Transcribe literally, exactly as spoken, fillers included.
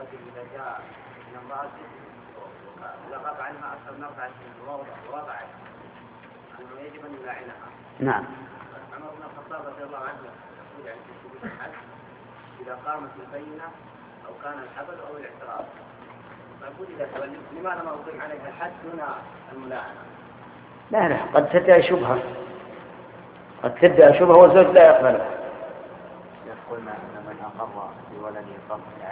الرجل إذا جاء من امرأته لغب عنها أكثر من أربعة ووضعت أنه يجب أن يلاعنها. نعم. عمر بن الخطاب رضي الله عنه يقول عن تشبيه الحد إذا قامت البينة أو كان الحبل أو الاعتراف. فأقول إذا تولد لماذا ما أقيم عليها الحد دون الملاعنة؟ لا لا، قد تدعي شبهة، قد تدعي شبهة والزوج لا يقبلها. قلنا أن من أقر بولده قبل